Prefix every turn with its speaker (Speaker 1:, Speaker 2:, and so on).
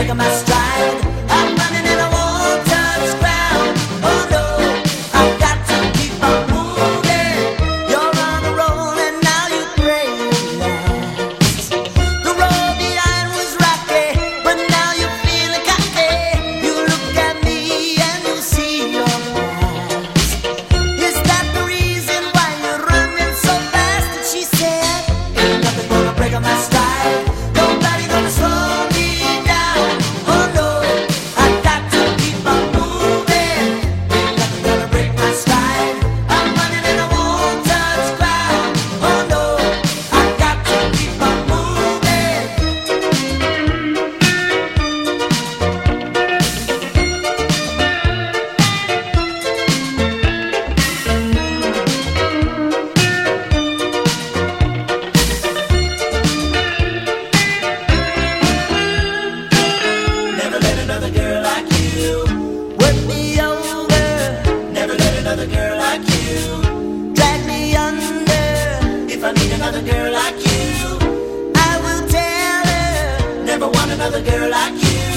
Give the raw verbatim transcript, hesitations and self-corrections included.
Speaker 1: breaking my stride. I'm running and I won't touch ground. Oh no, I've got to keep on moving. You're on a roll and now you realize the road behind was rocky, but now you're feeling cocky. You look at me and you see your eyes. Is that the reason why you're running so fast? And she said, ain't nothing gonna break on my stride. Nobody gonna slow me down. Oh no, I got to keep on moving. Ain't nothing gonna break my stride. I'm running and I won't touch ground. Oh no, I got to keep on moving. Never let another girl like you work me over. Never let another girl like you drag me under. If I meet another girl like you, I will tell her. Never want another girl like you.